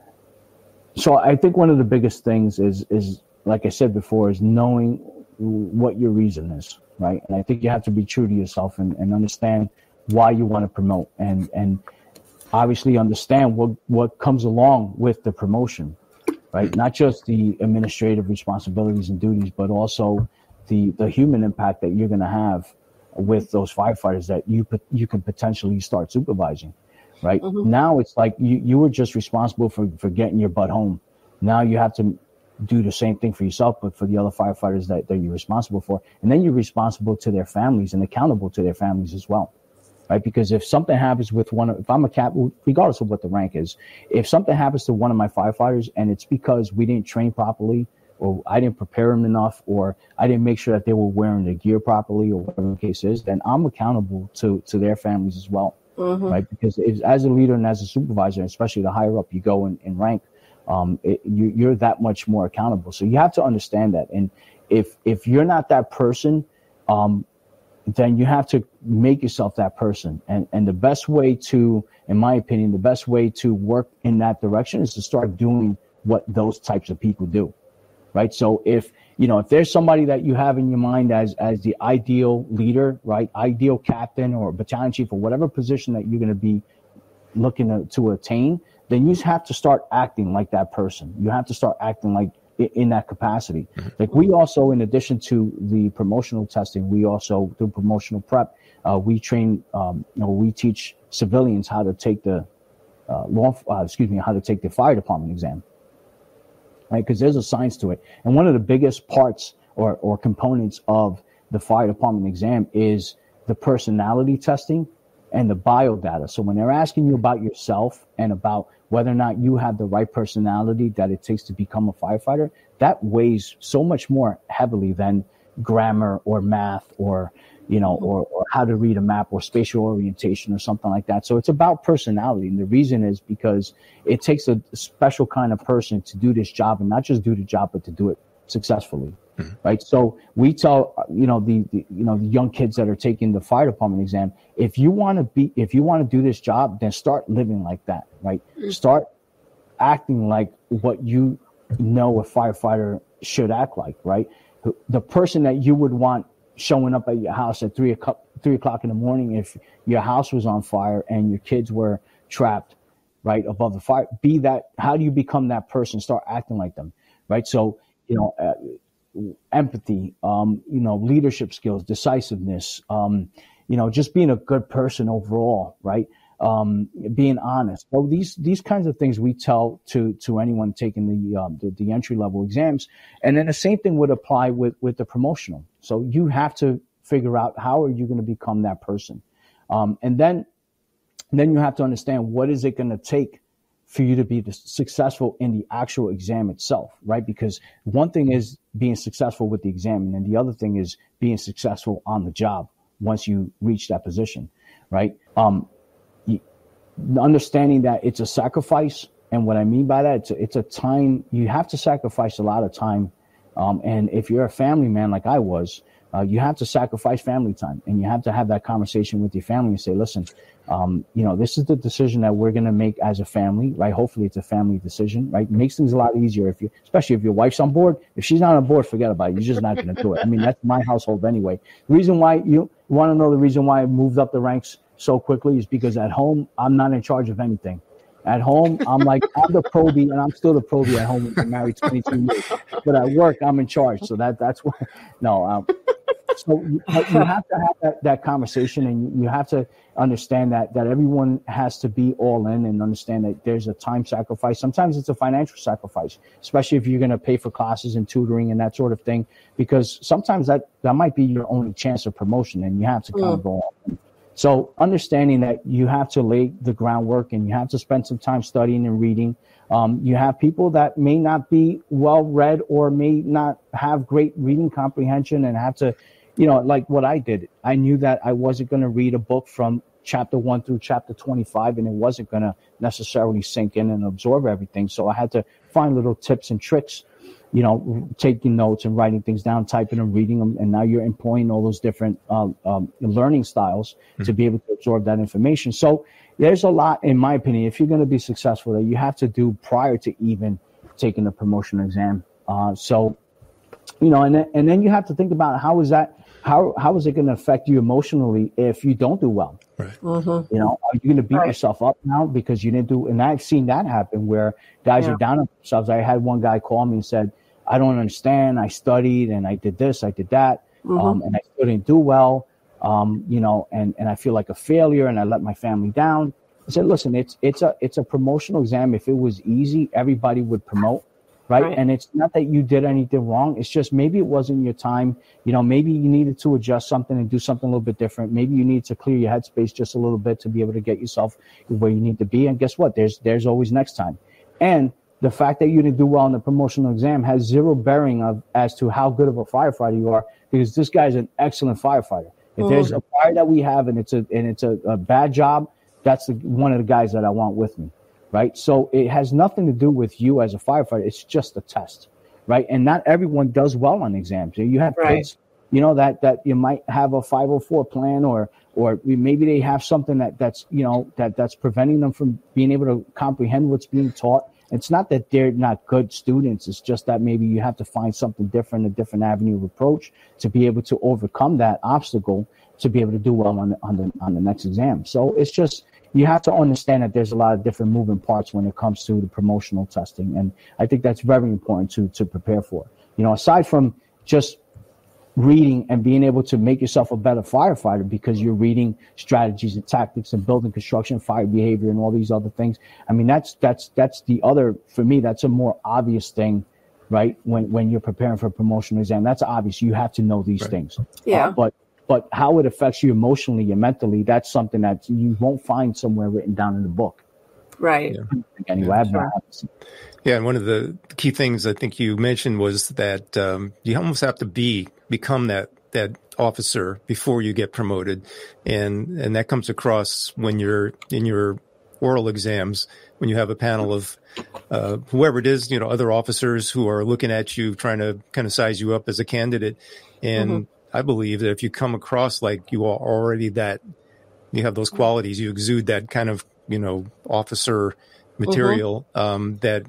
I think one of the biggest things is like I said before, is knowing what your reason is, right? And I think you have to be true to yourself and understand why you want to promote and obviously understand what comes along with the promotion. Right, not just the administrative responsibilities and duties, but also the human impact that you're going to have with those firefighters that you can potentially start supervising. Right now, it's like you were just responsible for getting your butt home. Now you have to do the same thing for yourself, but for the other firefighters that you're responsible for, and then you're responsible to their families and accountable to their families as well. Right, because if something happens with if I'm a captain, regardless of what the rank is, if something happens to one of my firefighters and it's because we didn't train properly, or I didn't prepare them enough, or I didn't make sure that they were wearing their gear properly, or whatever the case is, then I'm accountable to their families as well. Right, because as a leader and as a supervisor, especially the higher up you go in rank, you're that much more accountable. So you have to understand that, and if you're not that person, then you have to make yourself that person. And the best way to, in my opinion, the best way to work in that direction is to start doing what those types of people do. Right. So if there's somebody that you have in your mind as the ideal leader, right, ideal captain or battalion chief or whatever position that you're going to be looking to attain, then you have to start acting like that person. You have to start acting like in that capacity. Like we also, in addition to the promotional testing, we also do promotional prep. We train, we teach civilians how to take the how to take the fire department exam, right? Because there's a science to it. And one of the biggest parts or components of the fire department exam is the personality testing and the biodata. So when they're asking you about yourself and about whether or not you have the right personality that it takes to become a firefighter, that weighs so much more heavily than grammar or math or how to read a map or spatial orientation or something like that. So it's about personality. And the reason is because it takes a special kind of person to do this job, and not just do the job, but to do it successfully. Right. So we tell, the young kids that are taking the fire department exam, if you want to do this job, then start living like that. Right. Start acting like what you know a firefighter should act like. Right. The person that you would want showing up at your house at 3 o'clock in the morning, if your house was on fire and your kids were trapped right above the fire, be that. How do you become that person? Start acting like them. Right. So, empathy, leadership skills, decisiveness, just being a good person overall, right? Being honest. So these kinds of things we tell to anyone taking the entry level exams. And then the same thing would apply with the promotional. So you have to figure out how are you going to become that person. And then you have to understand, what is it going to take for you to be successful in the actual exam itself, right? Because one thing is being successful with the exam, and then the other thing is being successful on the job once you reach that position, right? Understanding that it's a sacrifice, and what I mean by that, it's a time, you have to sacrifice a lot of time. And if you're a family man like I was, you have to sacrifice family time, and you have to have that conversation with your family and say, listen, this is the decision that we're going to make as a family, right? Hopefully it's a family decision, right? It makes things a lot easier especially if your wife's on board. If she's not on board, forget about it. You're just not going to do it. I mean, that's my household anyway. The reason why you want to know the reason why I moved up the ranks so quickly is because at home, I'm not in charge of anything. At home, I'm the probie, and I'm still the probie at home. I'm married 22 years. But at work, I'm in charge. So that's why. No. So you have to have that conversation, and you have to understand that everyone has to be all in, and understand that there's a time sacrifice. Sometimes it's a financial sacrifice, especially if you're going to pay for classes and tutoring and that sort of thing, because sometimes that might be your only chance of promotion, and you have to kind of go on. So understanding that you have to lay the groundwork, and you have to spend some time studying and reading. You have people that may not be well read or may not have great reading comprehension, and have to, like what I did. I knew that I wasn't going to read a book from chapter 1 through chapter 25, and it wasn't going to necessarily sink in and absorb everything. So I had to find little tips and tricks, taking notes and writing things down, typing and reading them. And now you're employing all those different learning styles to be able to absorb that information. So there's a lot, in my opinion, if you're going to be successful, that you have to do prior to even taking the promotion exam. And then you have to think about how is it going to affect you emotionally if you don't do well? Right. Mm-hmm. Are you going to beat yourself up now because you didn't do? And I've seen that happen where guys are down on themselves. I had one guy call me and said, I don't understand. I studied and I did this, I did that, and I still didn't do well. And I feel like a failure, and I let my family down. I said, listen, it's a promotional exam. If it was easy, everybody would promote. Right. And it's not that you did anything wrong. It's just maybe it wasn't your time. Maybe you needed to adjust something and do something a little bit different. Maybe you need to clear your headspace just a little bit to be able to get yourself where you need to be. And guess what? There's always next time. And the fact that you didn't do well in the promotional exam has zero bearing as to how good of a firefighter you are, because this guy's an excellent firefighter. If there's a fire that we have and it's a bad job, that's one of the guys that I want with me. Right. So it has nothing to do with you as a firefighter. It's just a test. Right. And not everyone does well on exams. You have kids, that you might have a 504 plan or maybe they have something that's preventing them from being able to comprehend what's being taught. It's not that they're not good students. It's just that maybe you have to find something different, a different avenue of approach to be able to overcome that obstacle to be able to do well on the next exam. So it's just, you have to understand that there's a lot of different moving parts when it comes to the promotional testing. And I think that's very important to prepare for. Aside from just reading and being able to make yourself a better firefighter because you're reading strategies and tactics and building construction, fire behavior, and all these other things. I mean, that's the other, for me, that's a more obvious thing, right? When you're preparing for a promotional exam, that's obvious. You have to know these things. Yeah. But how it affects you emotionally and mentally, that's something that you won't find somewhere written down in the book. Right. Anyway, Yeah, and one of the key things I think you mentioned was that you almost have to become that officer before you get promoted, and that comes across when you're in your oral exams, when you have a panel of whoever it is, other officers who are looking at you, trying to kind of size you up as a candidate, and I believe that if you come across like you are already you have those qualities, you exude that kind of, officer material, that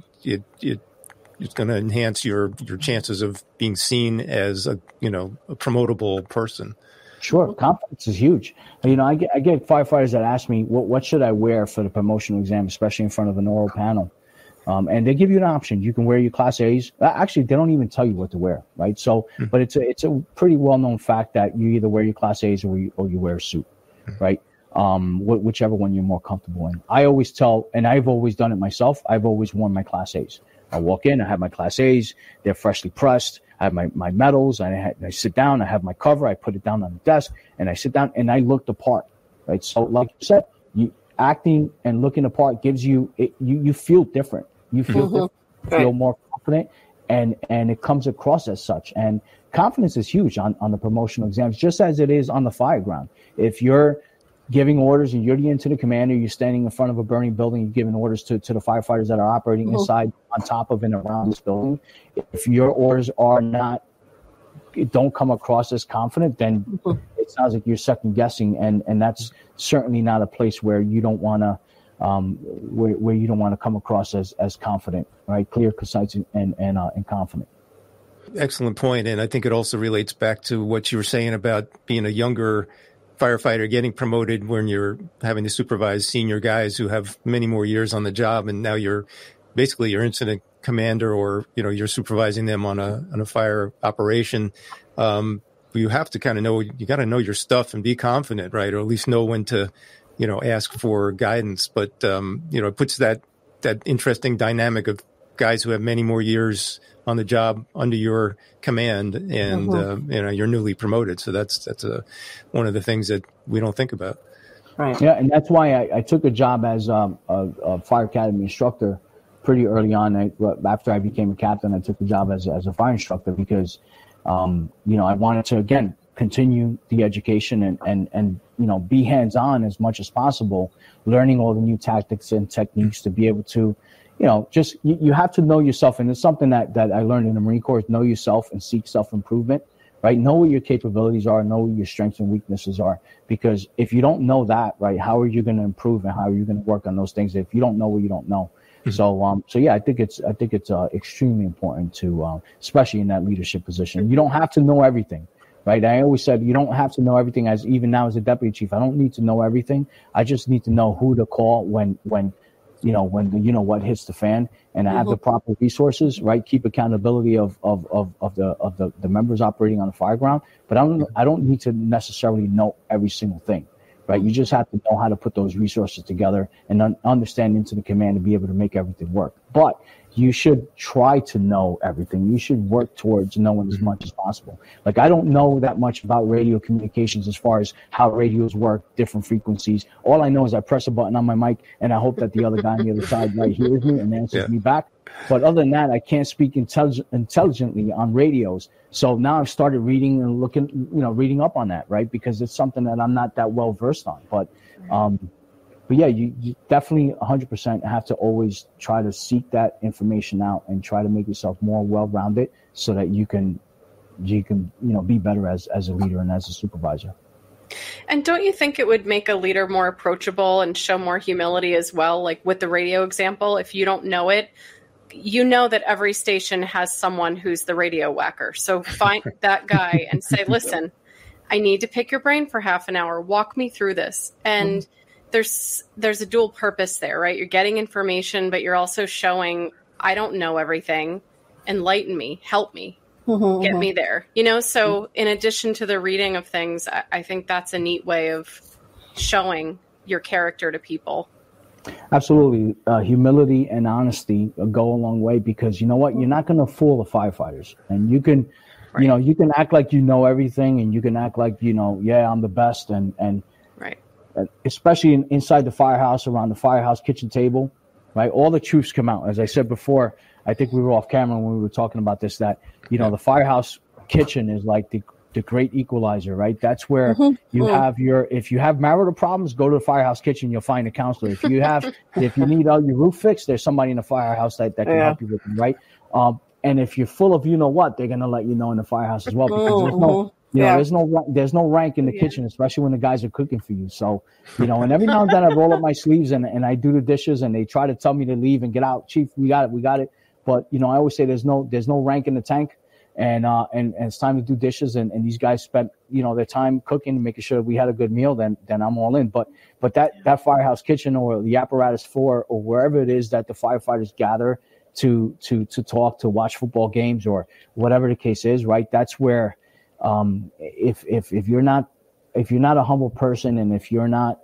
it's going to enhance your chances of being seen as a promotable person. Sure. Confidence is huge. I get firefighters that ask me, what should I wear for the promotional exam, especially in front of an oral panel? And they give you an option. You can wear your Class A's. Actually, they don't even tell you what to wear, right? So, but it's a pretty well-known fact that you either wear your Class A's or you wear a suit, right? Whichever one you're more comfortable in. I always tell, and I've always done it myself, I've always worn my Class A's. I walk in, I have my Class A's, they're freshly pressed, I have my medals, I sit down, I have my cover, I put it down on the desk, and I sit down and I look the part. right? So like you said, acting and looking the part gives you you feel different. You feel different, feel more confident, and it comes across as such. And confidence is huge on the promotional exams, just as it is on the fire ground. If you're giving orders and you're the incident commander, you're standing in front of a burning building, you're giving orders to the firefighters that are operating inside, on top of, and around this building. If your orders don't come across as confident, then it sounds like you're second guessing, and that's certainly not a place where you don't want to where you don't want to come across as confident, right? Clear, concise, and confident. Excellent point. And I think it also relates back to what you were saying about being a younger firefighter getting promoted when you're having to supervise senior guys who have many more years on the job, and now you're basically your incident commander, or you're supervising them on a fire operation. You have to kind of know, you got to know your stuff and be confident, right? Or at least know when to ask for guidance. But it puts that interesting dynamic of guys who have many more years on the job under your command, and you're newly promoted. So that's one of the things that we don't think about. Right. Yeah, and that's why I took a job as a fire academy instructor pretty early on. After I became a captain, I took the job as a fire instructor because I wanted to again continue the education and be hands-on as much as possible, learning all the new tactics and techniques to be able to you have to know yourself. And it's something that I learned in the Marine Corps, is know yourself and seek self-improvement, right? Know what your capabilities are, know what your strengths and weaknesses are. Because if you don't know that, right, how are you going to improve and how are you going to work on those things if you don't know what you don't know? So yeah, I think it's extremely important to, especially in that leadership position. You don't have to know everything, right? I always said you don't have to know everything. Even now as a deputy chief, I don't need to know everything. I just need to know who to call when what hits the fan, and I have the proper resources, right? Keep accountability of the members operating on the fire ground, but I don't need to necessarily know every single thing, right? You just have to know how to put those resources together and understand incident command to be able to make everything work. But you should try to know everything. You should work towards knowing as much as possible. Like, I don't know that much about radio communications as far as how radios work, different frequencies. All I know is I press a button on my mic and I hope that the other guy on the other side right hears me and answers me back. But other than that, I can't speak intelligently on radios. So now I've started reading and reading up on that, right? Because it's something that I'm not that well versed on. But yeah, you definitely 100% have to always try to seek that information out and try to make yourself more well-rounded so that you can be better as a leader and as a supervisor. And don't you think it would make a leader more approachable and show more humility as well? Like with the radio example, if you don't know it, you know that every station has someone who's the radio whacker. So find that guy and say, listen, I need to pick your brain for half an hour. Walk me through this. And there's a dual purpose there, right? You're getting information, but you're also showing, I don't know everything. Enlighten me, help me, get me there. So in addition to the reading of things, I think that's a neat way of showing your character to people. Absolutely. Humility and honesty go a long way, because you know what? You're not going to fool the firefighters. And you can, you can act like you know everything, and you can act like, yeah, I'm the best. And right. Especially inside the firehouse, around the firehouse kitchen table, right? All the truths come out. As I said before, I think we were off camera when we were talking about this, that, the firehouse kitchen is like the great equalizer, right? That's where you have if you have marital problems, go to the firehouse kitchen, you'll find a counselor. If you need all your roof fixed, there's somebody in the firehouse that can help you with it, right? And if you're full of what, they're going to let you know in the firehouse as well, because there's no rank in the kitchen, especially when the guys are cooking for you. So, and every now and then I roll up my sleeves and I do the dishes, and they try to tell me to leave and get out. Chief, we got it. But, I always say there's no rank in the tank, and it's time to do dishes. And these guys spent, their time cooking, making sure we had a good meal. Then I'm all in. But that firehouse kitchen, or the apparatus floor, or wherever it is that the firefighters gather to talk, to watch football games, or whatever the case is, right? That's where, if you're not a humble person, and if you're not,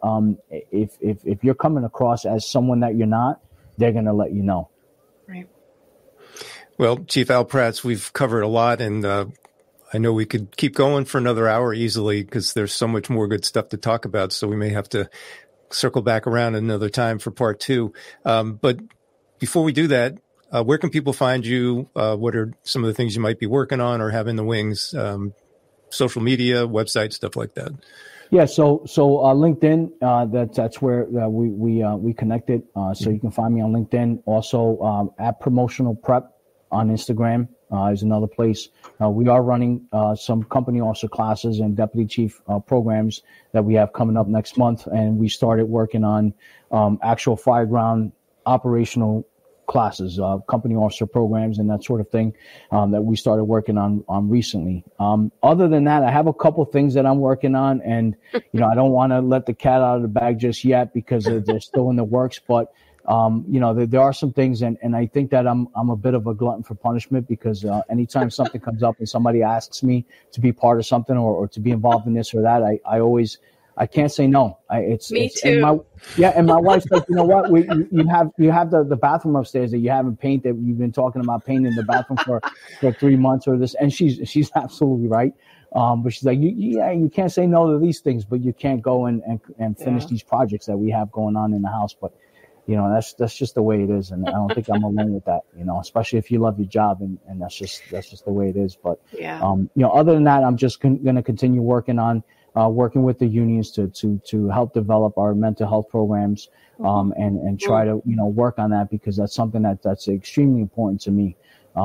if you're coming across as someone that you're not, they're going to let you know. Right. Well, Chief Al Prats, we've covered a lot, and I know we could keep going for another hour easily because there's so much more good stuff to talk about. So we may have to circle back around another time for part 2. But before we do that, where can people find you? What are some of the things you might be working on or have in the wings? Social media, website, stuff like that. Yeah, so LinkedIn, that's where we connected. So you can find me on LinkedIn. Also at Promotional Prep on Instagram is another place. We are running some company officer classes and deputy chief programs that we have coming up next month, and we started working on actual fireground operational classes, company officer programs and that sort of thing that we started working on recently. Other than that, I have a couple things that I'm working on, and I don't want to let the cat out of the bag just yet because they're still in the works. But there are some things, and I think that I'm a bit of a glutton for punishment because anytime something comes up and somebody asks me to be part of something or to be involved in this or that, I can't say no. Me too. And my wife's like, you know what? You have the bathroom upstairs that you haven't painted. You've been talking about painting the bathroom for 3 months or this, and she's absolutely right. But she's like, you can't say no to these things, but you can't go and finish these projects that we have going on in the house. But that's just the way it is, and I don't think I'm alone with that. Especially if you love your job, and that's just the way it is. But other than that, I'm just going to continue working with the unions to help develop our mental health programs, and try to work on that because that's something that's extremely important to me.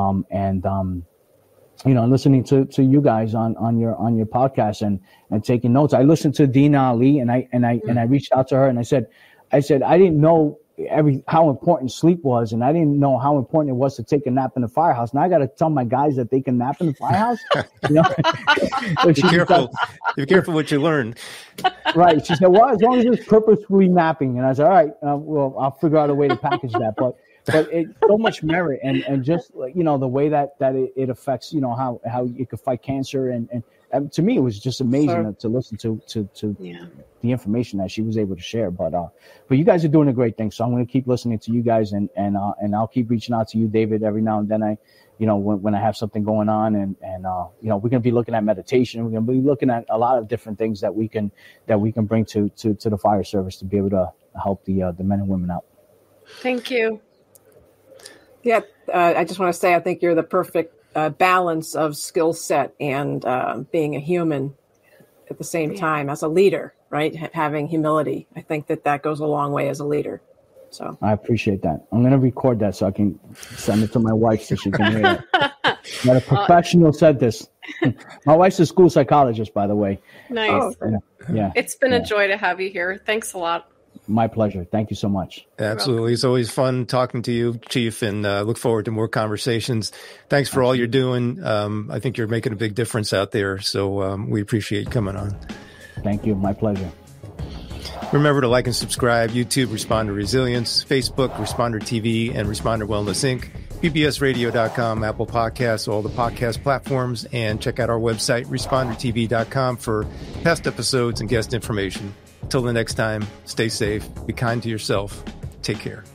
Listening to you guys on your podcast and taking notes. I listened to Dina Ali, and I reached out to her and I said I didn't know how important sleep was, and I didn't know how important it was to take a nap in the firehouse. Now I got to tell my guys that they can nap in the firehouse. Be careful what you learn. Right. She said, well, as long as it's purposefully napping. And I said, all right, well, I'll figure out a way to package that. But it's so much merit, and just the way that it affects how you could fight cancer, and to me it was just amazing to listen to the information that she was able to share. But you guys are doing a great thing, so I'm going to keep listening to you guys, and I'll keep reaching out to you, David, every now and then. When I have something going on, and we're going to be looking at meditation. We're going to be looking at a lot of different things that we can bring to the fire service to be able to help the men and women out. Thank you. Yeah, I just want to say I think you're the perfect balance of skill set and being a human at the same time as a leader, right? Having humility. I think that goes a long way as a leader. So I appreciate that. I'm going to record that so I can send it to my wife so she can hear it. That a professional said this. My wife's a school psychologist, by the way. Nice. Yeah. It's been a joy to have you here. Thanks a lot. My pleasure. Thank you so much. Absolutely. It's always fun talking to you, Chief, and look forward to more conversations. Thanks for all you're doing. I think you're making a big difference out there, so we appreciate you coming on. Thank you. My pleasure. Remember to like and subscribe. YouTube, Responder Resilience. Facebook, Responder TV, and Responder Wellness Inc. PBSradio.com, Apple Podcasts, all the podcast platforms, and check out our website, ResponderTV.com, for past episodes and guest information. Till the next time, stay safe, be kind to yourself, take care.